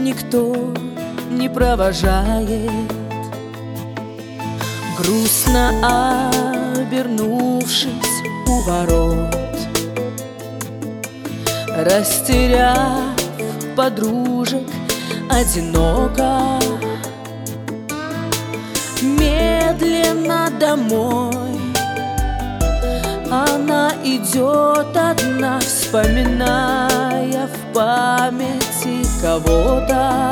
никто не провожает. Грустно обернувшись у ворот, растеряв подружек, одиноко, медленно домой она идет одна, вспоминая в памяти кого-то.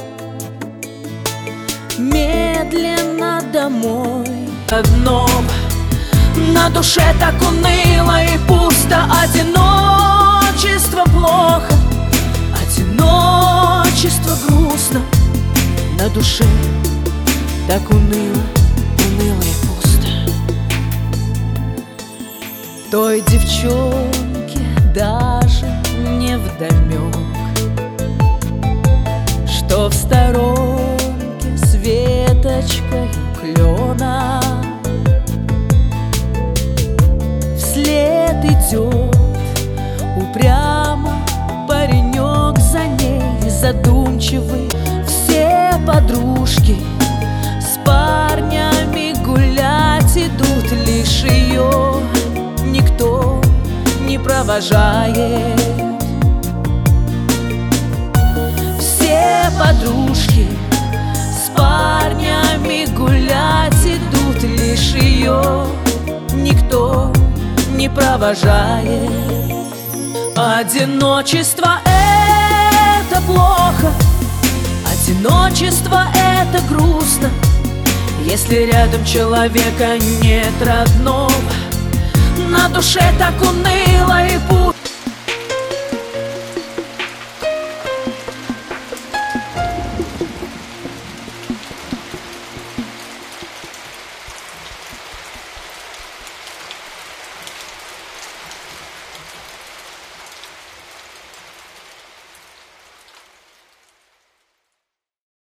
Медленно домой. Одно на душе так уныло и пусто, одиночество плохо, одиночество грустно. На душе так уныло, уныло и пусто. Той девчонке даже не вдомек, что в сторонке с веточкой клена вслед идет упрямо паренек за ней, задумчивый. Все подружки с парнями гулять идут, лишь ее никто не провожает. Все подружки с парнями гулять идут, лишь ее никто не провожает. Одиночество — это плохо, одиночество — это грустно. Если рядом человека нет родного, на душе так уныло и пусто.